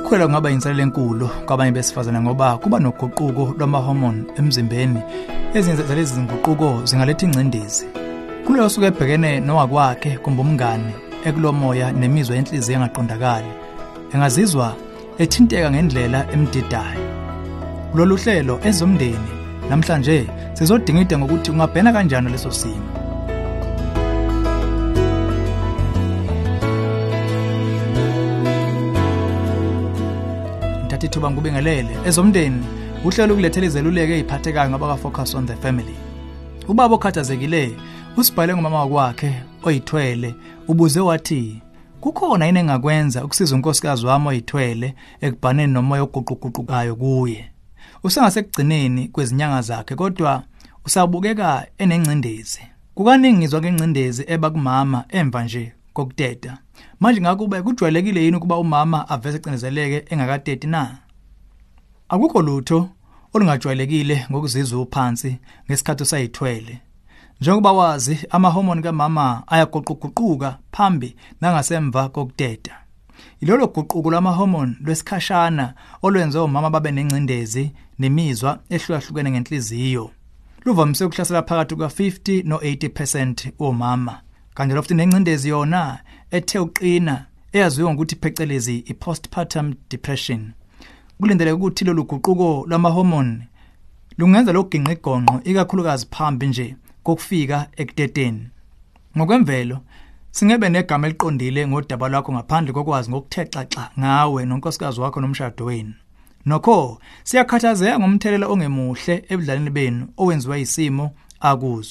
Ukukhwela kungaba inselelo enkulu kwabanye besifazane ngoba kuba noguquko lwamahormone emzimbeni. Ezinye zalezi zinguquko zingaletha ingcindezi. Kulo osuke ebhekene nowakwakhe kumbe umngane ekulomoya nemizwa yenhliziyo engaqondakali, engazizwa ethinteka ngendlela emdidayo. Kulolu hlelo ezomndeni namhlanje sizodingida ngokuthi ungabhena kanjani leso simo. Ithuba ngubingelele ezomndeni uhlelo ukulethela izeluleko eziphathekayo ngaba ka Focus on the Family. Ubaba okhathazekile usibhale ngomama wakhe oyithwele ubuze wathi kukhona yini engakwenza ukusiza unkosikazi wami oyithwele ekubhaneni nomoya oguquguqukayo kuye. Usengasekugcineni kwezinyanga zakhe kodwa usabukeka enengcindezi. Kukaningi ngizwa ngengcindezi eba kumama emva nje kokuteta. Manje ngakube kujwayelekile yini ukuba umama avese ecindezeleke engakateti na? Akukho lutho olungajwayelekile ngokuzizwa uphansi ngesikhathi usayithwele. Njengoba wazi amahormone kamama ayaguquguquka phambi nangasemva kokuteta. Ilolo guquko lwamahormone lwesikhashana olwenza omama babe nengcindezi nemizwa ehlukahlukene ngenhliziyo. Luvamise ukuhlasela phakathi kuka50 no80% omama. Kanjalo futhi nengcindezi yona ethe uqina eyaziwa ngokuthi phecelezi i-postpartum depression. Kulindeleke ukuthi lolu guquko lwamahormone lungenza lokuginqigonqo ikakhulukazi phambi nje kokufika ekuteteni. Ngokwemvelo singebe negama eliqondile ngodaba lwakho ngaphandle kokwazi ngokuthexaxa ngawe nonkosikazi wakho nomshado wenu. Nokho siyakhathazeka ngomthelela ongemuhle ebudlaleni benu owenziwa isimo akuzo.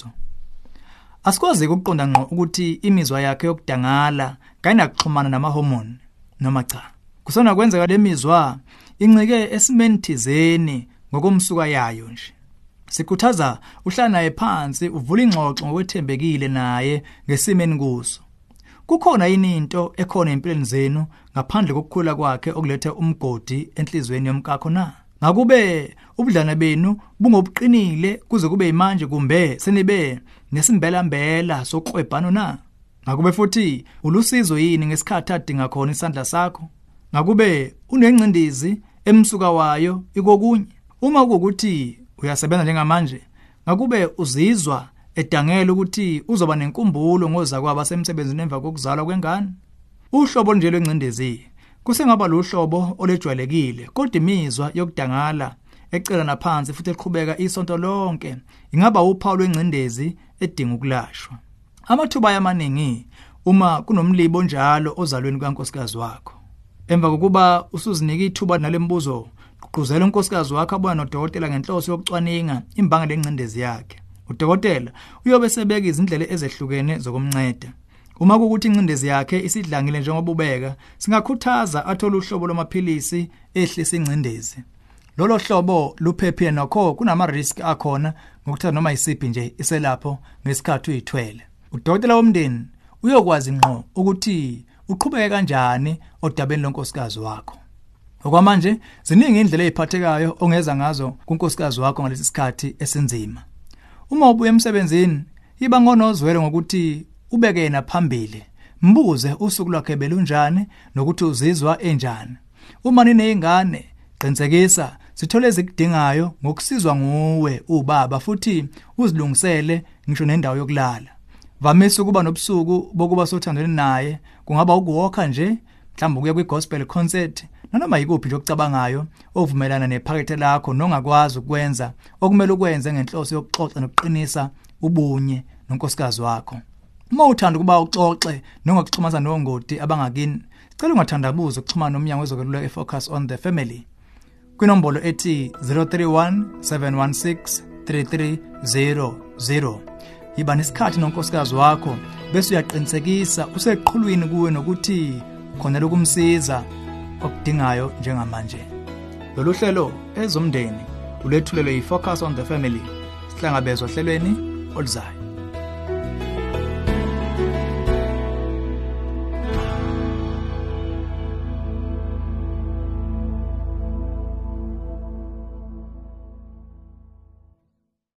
Asikwazi ukuqonda ngqo ukuthi imizwa yakhe yokudangala kayinakuxhumana namahormone noma cha. Kusona kwenzeka lemizwa incike esimeni thizeni ngokomsuka yayo nje. Sikhuthaza uhlala naye phansi uvula ingxoxo ngokwethembekile naye ngesimeni kuso. Kukhona yini into ekhona empilweni zenu ngaphandle kokukhula kwakhe okulethe umgodi enhlizweni yomkakho na? Ngakube ubudlana benu bungobuqinile kuze kube manje kumbe senibe nesimbelambela sokuqwebhana na? Ngakube futhi ulusizo yini ngesikhathi adinga khona isandla sakho? Ngakube unengcindizi emsuka wayo ikokunye? Uma kuukuthi uyasebenza njengamanje, ngakube uzizwa edangela ukuthi uzoba nenkumbulo ngoza kwaba semsebenzini emva kokuzalwa kwengane? Uhlobo nje lwengcindezi kusengaba lo hlobo olejwayelekile kodwa imizwa yokudangala ecela naphansi futhi eqhubeka isonto lonke ingaba uphawu lwengcindezi edinga ukulashwa. Amathuba amaningi uma kunomlibo njalo ozalweni kankosikazi wakho. Emva kokuba usuzinika ithuba nalembuzo, uqhuzela unkosikazi wakho abona nodokotela ngenhloso yokucwaninga imbangela lengcindezi yakhe. Udokotela uyobe sebeka izindlela ezehlukene zokumnceda. Uma kuukuthi ingcindezi yakhe isidlangile njengoba ubeka, singakhuthaza athola uhlobo lwamaphilisi ehlisa ingcindezi. Lolo hlobo luphephile nokho kunama risk akhona ngokuthatha noma isiphi nje iselapho ngesikhathi uyithwele. Udokotela womndeni uyokwazi ngqo ukuthi uqhubeke kanjani odabeni lonkosikazi wakho. Okwamanje ziningi indlela eziphathekayo ongeza ngazo kunkosikazi wakho ngalesi sikhathi esinzima. Uma ubuye emsebenzini, iba ngonozwele ngokuthi ubeke yena phambili. Mbuze usuku lwakhe belunjani nokuthi uzizwa enjani. Uma ninezingane, qinisekisa sithole ezikudingayo ngokusizwa nguwe ubaba futhi uzilungisele ngisho nendawo yokulala. Vamisa ukuba nobusuku bokuba sothandweni naye, kungaba ukuwalka nje, mhlawumbe ukuya kwi-gospel concert, noma yikuphi nje okucabangayo ovumelana nephakethe lakho nongakwazi ukwenza okumele ukwenze ngenhloso yokuxoxa nokuqinisa ubunye nonkosikazi wakho. Uma uthanda ukuba uxoxe noma ukuxhumana nongoti abangakini, sicela ungathandabuza ukuxhumana nomnyango wezokweluleka eFocus on the Family kwinombolo ethi 031 716 3300. Yiba nesikhathi nonkosikazi wakho bese uyaqinisekisa useqhulwini kuwe nokuthi khona lokumsiza okudingayo njengamanje. Lolu hlelo ezomndeni ulethulelwe yiFocus on the Family. Sihlangabezwa hlelweni oluzayo.